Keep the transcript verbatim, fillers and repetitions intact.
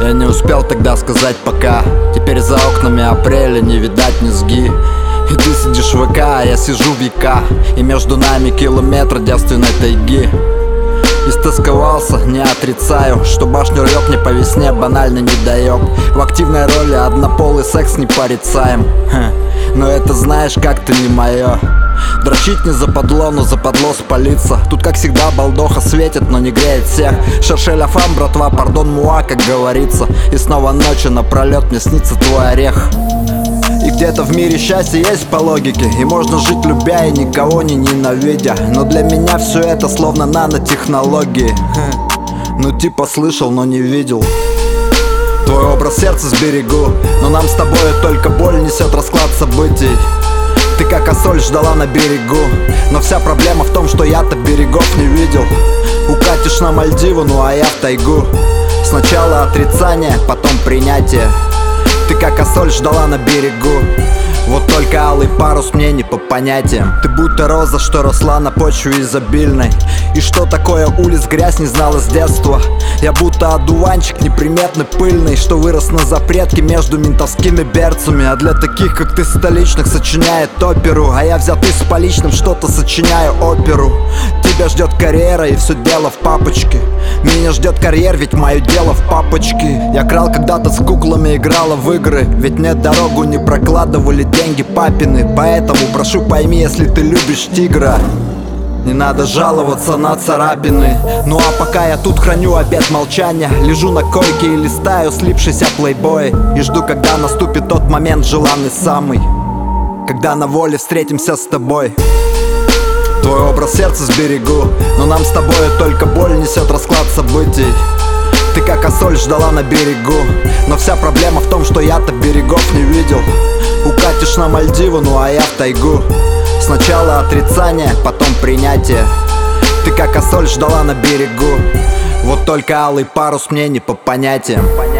Я не успел тогда сказать пока. Теперь за окнами апреля не видать низги. И ты сидишь в ВК, а я сижу в ЯК. И между нами километр девственной тайги. Истосковался, не отрицаю, что башню рвет мне по весне банально недоеб. В активной роли однополый секс не порицаем. Ха. Но это знаешь, как-то не мое. Дрочить не западло, но западло спалиться. Тут как всегда балдоха светит, но не греет всех. Шершеля фам, братва, пардон, муа, как говорится. И снова ночью напролет мне снится твой орех. И где-то в мире счастье есть по логике. И можно жить любя и никого не ненавидя. Но для меня все это словно нанотехнологии. Ну типа слышал, но не видел. Твой образ сердца сберегу, но нам с тобой только боль несет расклад событий. Ты как осоль ждала на берегу, но вся проблема в том, что я-то берегов не видел. Укатишь на Мальдивы, ну а я в тайгу. Сначала отрицание, потом принятие. Ты как осоль ждала на берегу, вот только алый парус мне не по понятиям. Ты будто роза, что росла на почве изобильной. И что такое улиц грязь не знала с детства. Я будто одуванчик неприметный, пыльный, что вырос на запретке между ментовскими берцами. А для таких, как ты, столичных сочиняет оперу. А я взятый с поличным что-то сочиняю оперу. Тебя ждет карьера и все дело в папочке. Меня ждет карьер, ведь мое дело в папочке. Я крал когда-то с куклами, играла в игры. Ведь мне дорогу не прокладывали деньги папины. Поэтому прошу пойми, если ты любишь тигра, не надо жаловаться на царапины. Ну а пока я тут храню обет молчания, лежу на койке и листаю слипшийся плейбой. И жду, когда наступит тот момент желанный самый, когда на воле встретимся с тобой. Твой образ сердца сберегу, но нам с тобой только боль несет расклад событий. Ты как осоль ждала на берегу, но вся проблема в том, что я-то берегов не видел. Укатишь на Мальдивы, ну а я в тайгу. Сначала отрицание, потом принятие. Ты как осоль ждала на берегу, вот только алый парус мне не по понятиям.